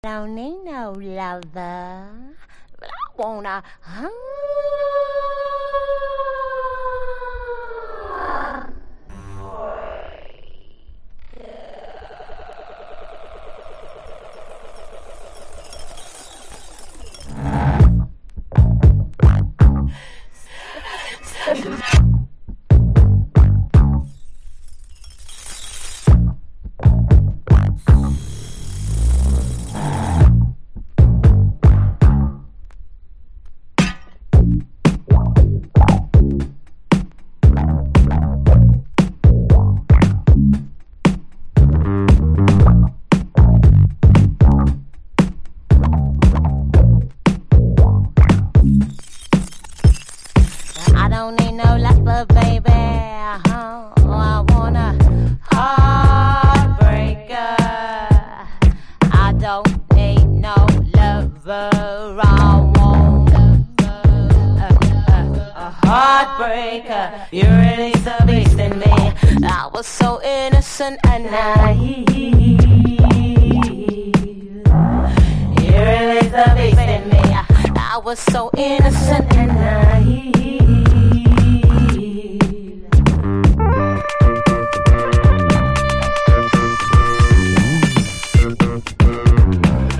Don't need no lover, but I wanna. I don't need no lover, baby. I want a heartbreaker. I don't need no lover. I want a heartbreaker. You release the beast in me. I was so innocent and naive. You release the beast in me. I was so innocent and naive.